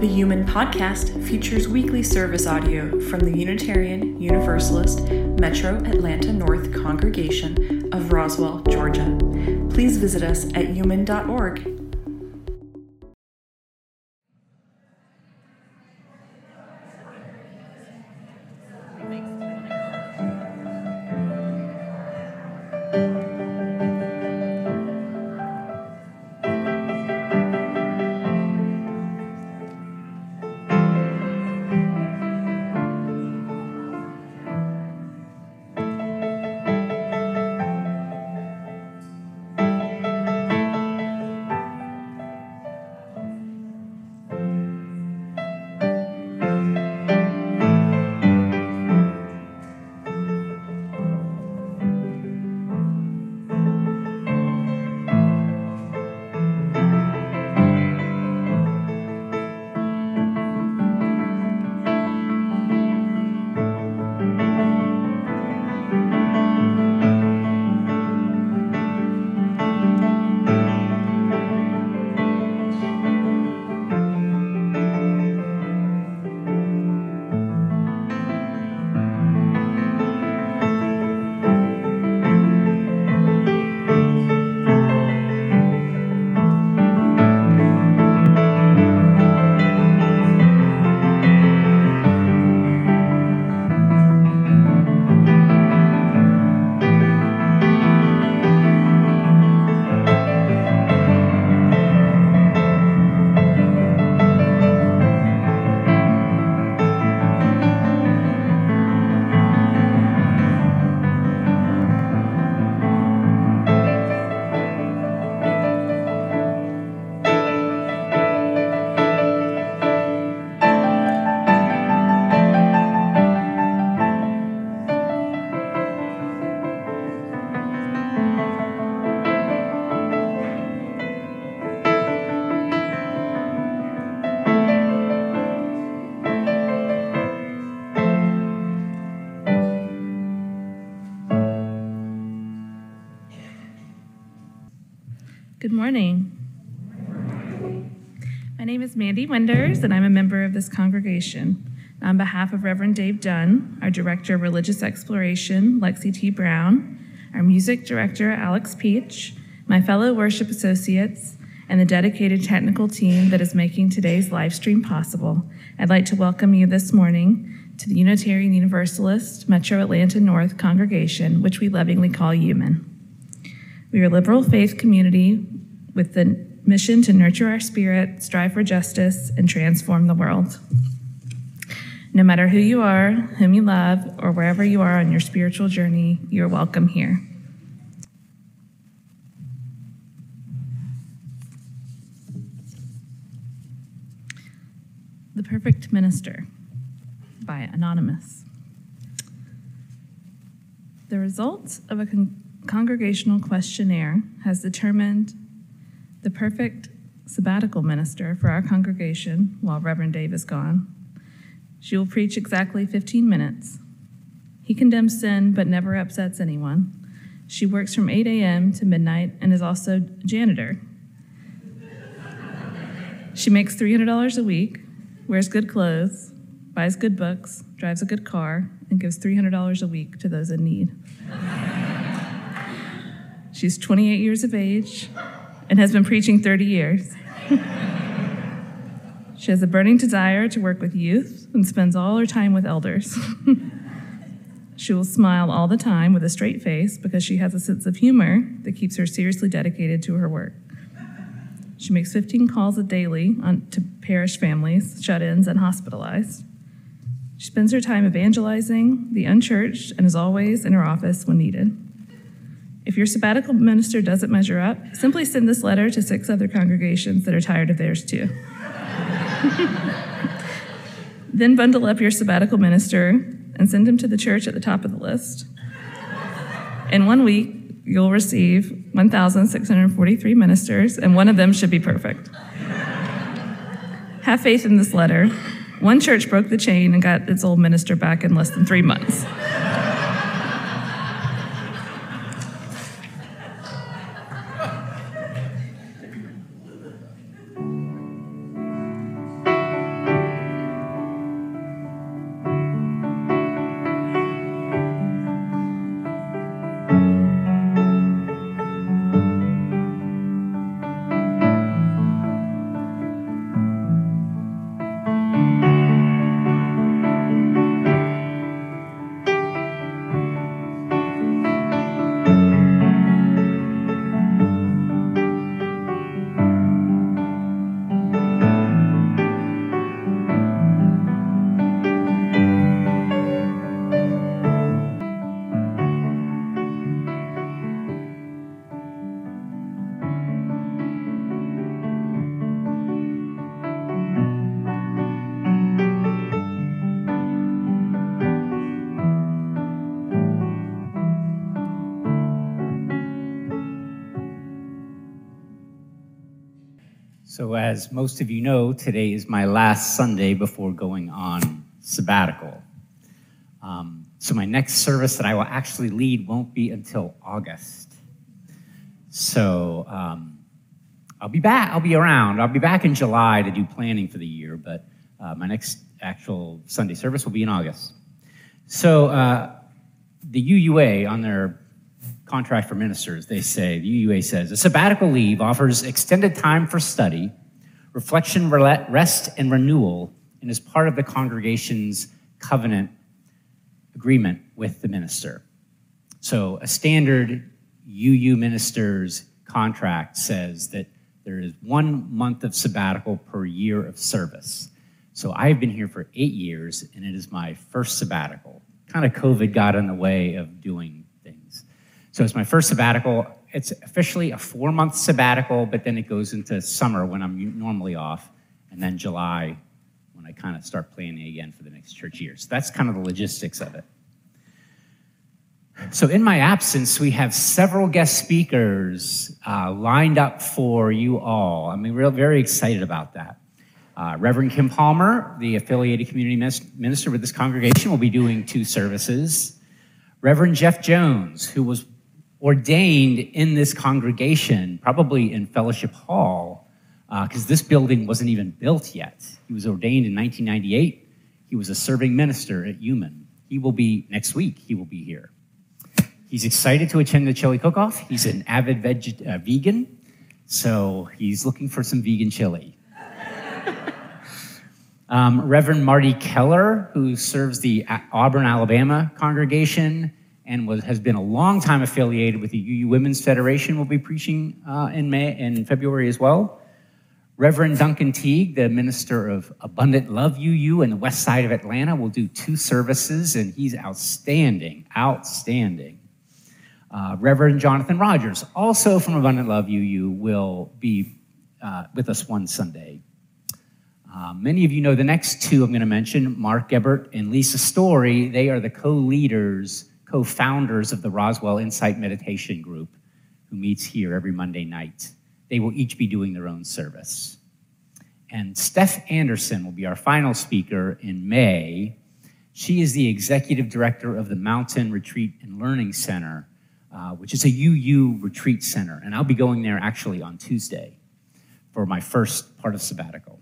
The Human Podcast features weekly service audio from the Unitarian Universalist Metro Atlanta North Congregation of Roswell, Georgia. Please visit us at human.org. Good morning. My name is Mandy Winders, and I'm a member of this congregation. On behalf of Reverend Dave Dunn, our Director of Religious Exploration, Lexi T. Brown, our Music Director, Alex Peach, my fellow worship associates, and the dedicated technical team that is making today's live stream possible, I'd like to welcome you this morning to the Unitarian Universalist Metro Atlanta North Congregation, which we lovingly call Human. We are a liberal faith community with the mission to nurture our spirit, strive for justice, and transform the world. No matter who you are, whom you love, or wherever you are on your spiritual journey, you're welcome here. The Perfect Minister by Anonymous. The results of a congregational questionnaire has determined the perfect sabbatical minister for our congregation while Reverend Dave is gone. She will preach exactly 15 minutes. He condemns sin but never upsets anyone. She works from 8 a.m. to midnight and is also janitor. She makes $300 a week, wears good clothes, buys good books, drives a good car, and gives $300 a week to those in need. She's 28 years of age and has been preaching 30 years. She has a burning desire to work with youth and spends all her time with elders. She will smile all the time with a straight face because she has a sense of humor that keeps her seriously dedicated to her work. She makes 15 calls daily to parish families, shut-ins, and hospitalized. She spends her time evangelizing the unchurched and is always in her office when needed. If your sabbatical minister doesn't measure up, simply send this letter to 6 other congregations that are tired of theirs too. Then bundle up your sabbatical minister and send him to the church at the top of the list. In 1 week, you'll receive 1,643 ministers, and one of them should be perfect. Have faith in this letter. One church broke the chain and got its old minister back in less than 3 months. So as most of you know, today is my last Sunday before going on sabbatical. So my next service that I will actually lead won't be until August. So I'll be back. I'll be around. I'll be back in July to do planning for the year, but my next actual Sunday service will be in August. So the UUA, on their contract for ministers, the UUA says, a sabbatical leave offers extended time for study, reflection, rest, and renewal, and is part of the congregation's covenant agreement with the minister. So a standard UU minister's contract says that there is 1 month of sabbatical per year of service. So I've been here for 8 years, and it is my first sabbatical. Kind of COVID got in the way of doing things. So it's my first sabbatical. It's officially a 4-month sabbatical, but then it goes into summer when I'm normally off, and then July when I kind of start planning again for the next church year. So that's kind of the logistics of it. So in my absence, we have several guest speakers lined up for you all. I mean, we're very excited about that. Reverend Kim Palmer, the affiliated community minister with this congregation, will be doing 2 services. Reverend Jeff Jones, who was ordained in this congregation, probably in Fellowship Hall, because this building wasn't even built yet. He was ordained in 1998. He was a serving minister at Human. He will be, next week, he will be here. He's excited to attend the chili cook-off. He's an avid vegan, so he's looking for some vegan chili. Reverend Marty Keller, who serves the Auburn, Alabama congregation and has been a long time affiliated with the UU Women's Federation, will be preaching in February as well. Reverend Duncan Teague, the minister of Abundant Love UU in the west side of Atlanta, will do 2 services, and he's outstanding. Reverend Jonathan Rogers, also from Abundant Love UU, will be with us one Sunday. Many of you know the next 2 I'm going to mention, Mark Gebert and Lisa Story. They are the co-founders of the Roswell Insight Meditation Group, who meets here every Monday night. They will each be doing their own service. And Steph Anderson will be our final speaker in May. She is the executive director of the Mountain Retreat and Learning Center, which is a UU retreat center. And I'll be going there actually on Tuesday for my first part of sabbatical.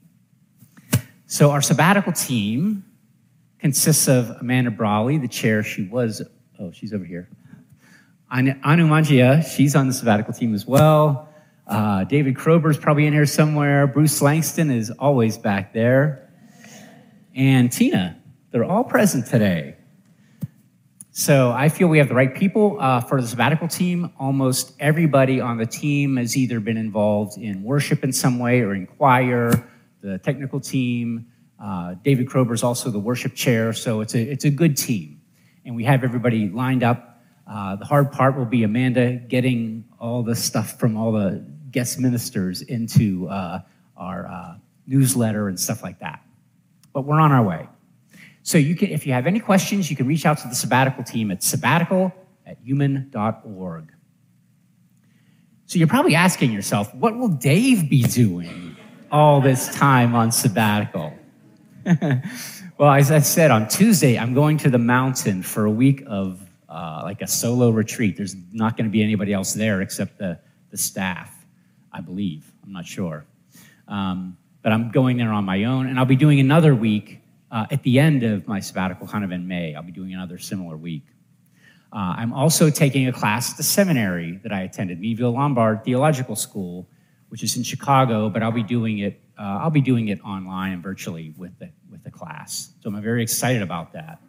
So our sabbatical team consists of Amanda Brawley, the chair. She's over here. Anu Mangia, she's on the sabbatical team as well. David Krober's probably in here somewhere. Bruce Langston is always back there. And Tina, they're all present today. So I feel we have the right people for the sabbatical team. Almost everybody on the team has either been involved in worship in some way or in choir, the technical team. David Krober is also the worship chair, so it's a good team. And we have everybody lined up. The hard part will be Amanda getting all the stuff from all the guest ministers into our newsletter and stuff like that. But we're on our way. So if you have any questions, you can reach out to the sabbatical team at sabbatical@human.org. So you're probably asking yourself, what will Dave be doing all this time on sabbatical? Well, as I said, on Tuesday, I'm going to the mountain for a week of like a solo retreat. There's not going to be anybody else there except the staff, I believe. I'm not sure. But I'm going there on my own, and I'll be doing another week at the end of my sabbatical, kind of in May. I'll be doing another similar week. I'm also taking a class at the seminary that I attended, Meadville Lombard Theological School, which is in Chicago, but I'll be doing it online and virtually with the class. So I'm very excited about that.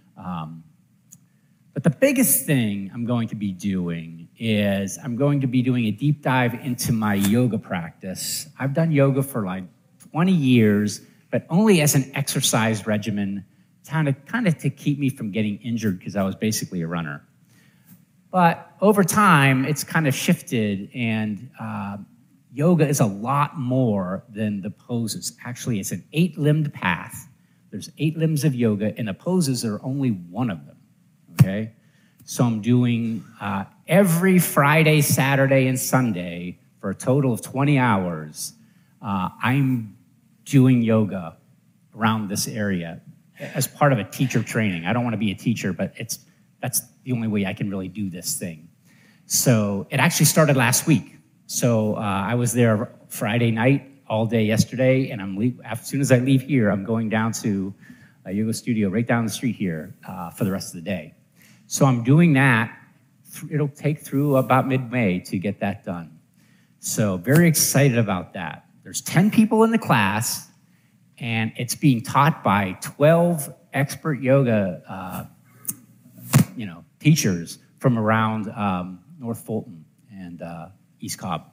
But the biggest thing I'm going to be doing is I'm going to be doing a deep dive into my yoga practice. I've done yoga for like 20 years, but only as an exercise regimen, kind of to keep me from getting injured because I was basically a runner. But over time, it's kind of shifted, and yoga is a lot more than the poses. Actually, it's an 8-limbed path. There's 8 limbs of yoga, and the poses are only one of them, okay? So I'm doing every Friday, Saturday, and Sunday for a total of 20 hours. I'm doing yoga around this area as part of a teacher training. I don't want to be a teacher, but that's the only way I can really do this thing. So it actually started last week. So I was there Friday night, all day yesterday, and as soon as I leave here, I'm going down to a yoga studio right down the street here for the rest of the day. So I'm doing that. It'll take through about mid-May to get that done. So very excited about that. There's 10 people in the class, and it's being taught by 12 expert yoga teachers from around North Fulton and East Cobb.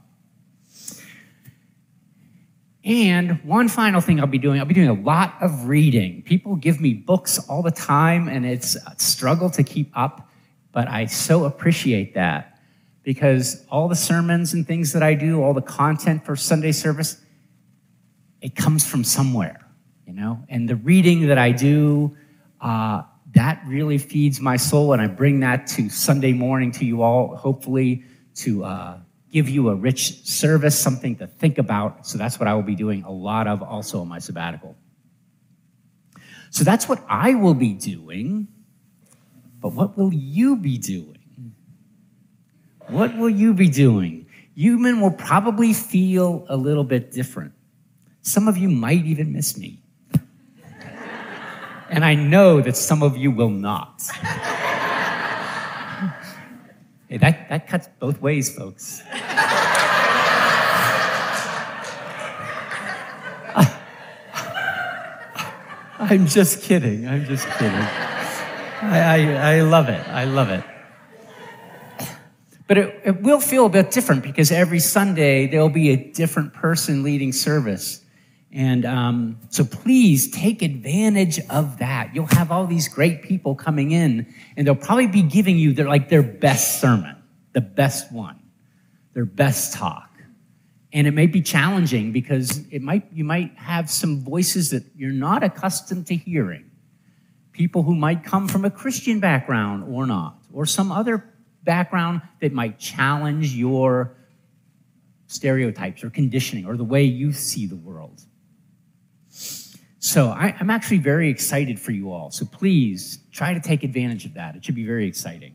And one final thing I'll be doing a lot of reading. People give me books all the time, and it's a struggle to keep up, but I so appreciate that because all the sermons and things that I do, all the content for Sunday service, it comes from somewhere, And the reading that I do, that really feeds my soul, and I bring that to Sunday morning to you all, hopefully to give you a rich service, something to think about. So that's what I will be doing a lot of also on my sabbatical. So that's what I will be doing. But what will you be doing? What will you be doing? You men will probably feel a little bit different. Some of you might even miss me. And I know that some of you will not. Hey, that cuts both ways, folks. I'm just kidding. I love it. I love it. But it will feel a bit different because every Sunday there'll be a different person leading service. And so please take advantage of that. You'll have all these great people coming in, and they'll probably be giving you their best sermon, the best one, their best talk. And it may be challenging because you might have some voices that you're not accustomed to hearing. People who might come from a Christian background or not, or some other background that might challenge your stereotypes or conditioning or the way you see the world. So I'm actually very excited for you all. So please try to take advantage of that. It should be very exciting.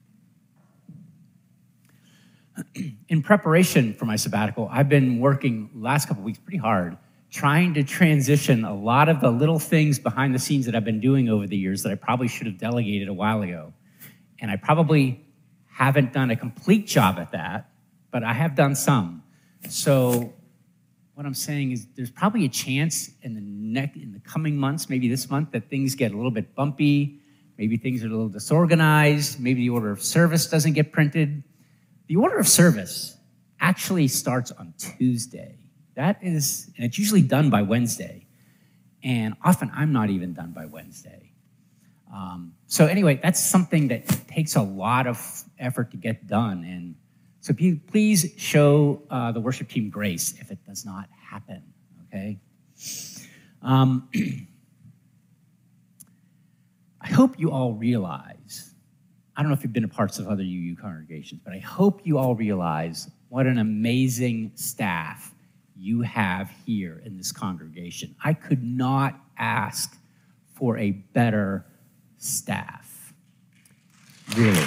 In preparation for my sabbatical, I've been working the last couple of weeks pretty hard, trying to transition a lot of the little things behind the scenes that I've been doing over the years that I probably should have delegated a while ago. And I probably haven't done a complete job at that, but I have done some. So what I'm saying is there's probably a chance in the coming months, maybe this month, that things get a little bit bumpy. Maybe things are a little disorganized. Maybe the order of service doesn't get printed. The order of service actually starts on Tuesday. And it's usually done by Wednesday. And often I'm not even done by Wednesday. So anyway, that's something that takes a lot of effort to get done. And so please show the worship team grace if it does not happen, okay? I hope you all realize, I don't know if you've been to parts of other UU congregations, but I hope you all realize what an amazing staff you have here in this congregation. I could not ask for a better staff, really.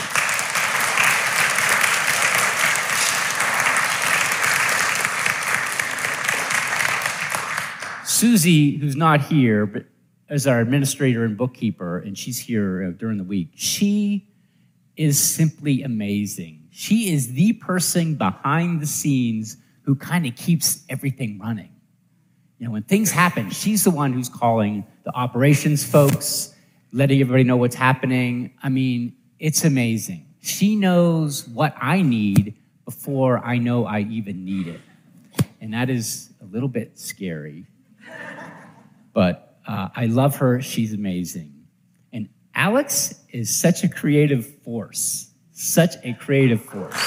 Susie, who's not here, but as our administrator and bookkeeper, and she's here during the week, she is simply amazing. She is the person behind the scenes who kind of keeps everything running. When things happen, she's the one who's calling the operations folks, letting everybody know what's happening. I mean, it's amazing. She knows what I need before I know I even need it. And that is a little bit scary. But I love her. She's amazing. And Alex is such a creative force. Such a creative force.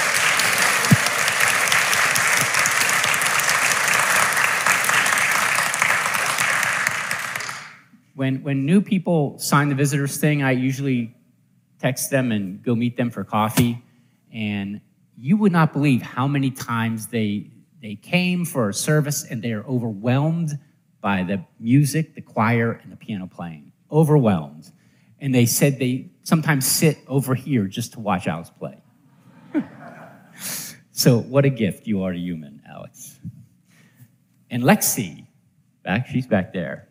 When new people sign the visitors thing, I usually text them and go meet them for coffee. And you would not believe how many times they They came for a service, and they are overwhelmed by the music, the choir, and the piano playing. Overwhelmed. And they said they sometimes sit over here just to watch Alex play. So what a gift you are to Human, Alex. And Lexi, she's back there.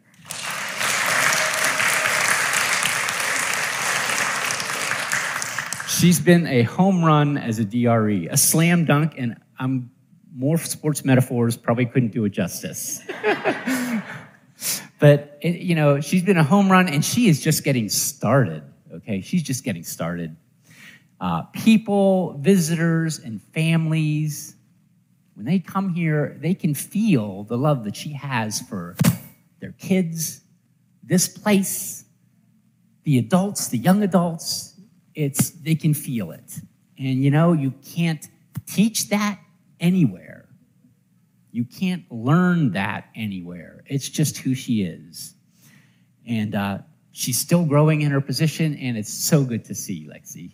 She's been a home run as a DRE, a slam dunk, and more sports metaphors probably couldn't do it justice. But, she's been a home run, and she is just getting started, okay? She's just getting started. People, visitors, and families, when they come here, they can feel the love that she has for their kids, this place, the adults, the young adults. They can feel it. And, you can't teach that anywhere. You can't learn that anywhere. It's just who she is. And she's still growing in her position, and it's so good to see, Lexi.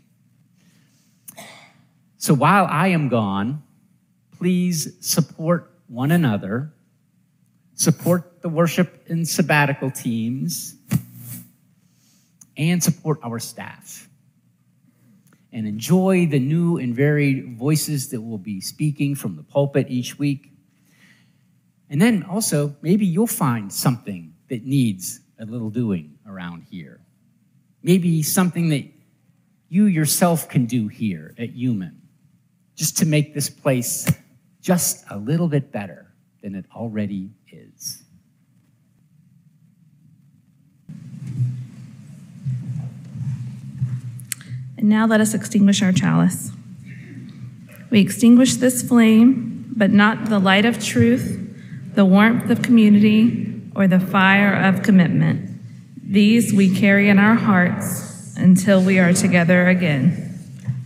So while I am gone, please support one another, support the worship and sabbatical teams, and support our staff. And enjoy the new and varied voices that will be speaking from the pulpit each week. And then also, maybe you'll find something that needs a little doing around here. Maybe something that you yourself can do here at Human, just to make this place just a little bit better than it already is. And now let us extinguish our chalice. We extinguish this flame, but not the light of truth, the warmth of community, or the fire of commitment. These we carry in our hearts until we are together again.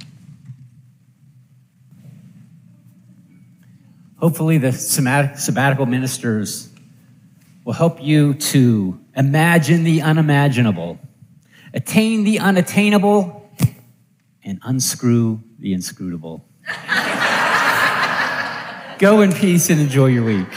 Hopefully the sabbatical ministers will help you to imagine the unimaginable, attain the unattainable, and unscrew the inscrutable. Go in peace and enjoy your week.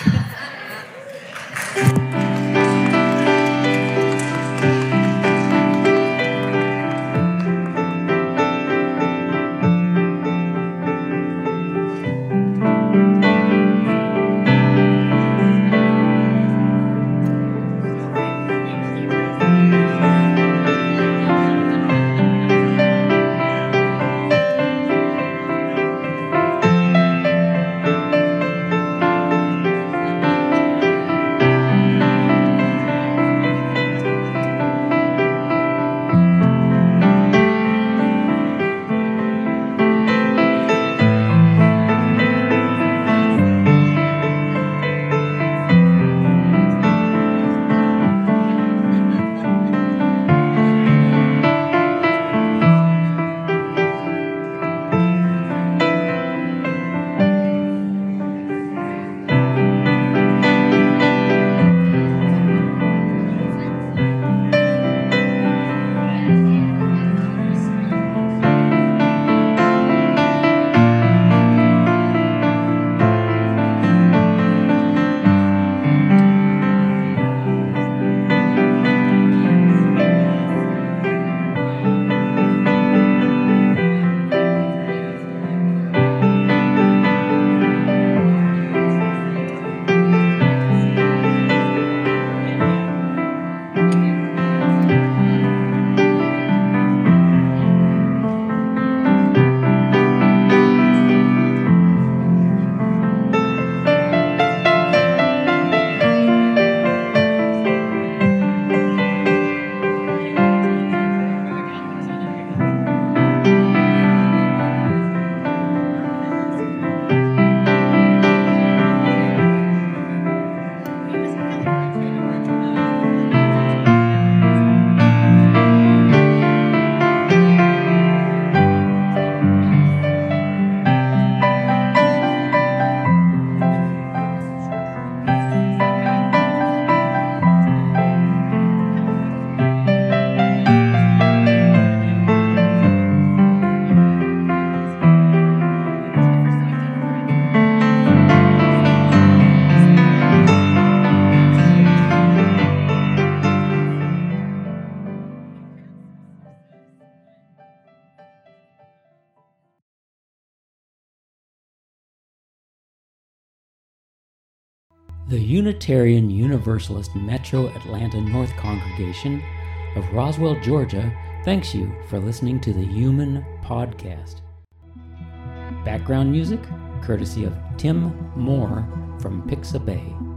The Unitarian Universalist Metro Atlanta North Congregation of Roswell, Georgia, thanks you for listening to the Human Podcast. Background music, courtesy of Tim Moore from Pixabay.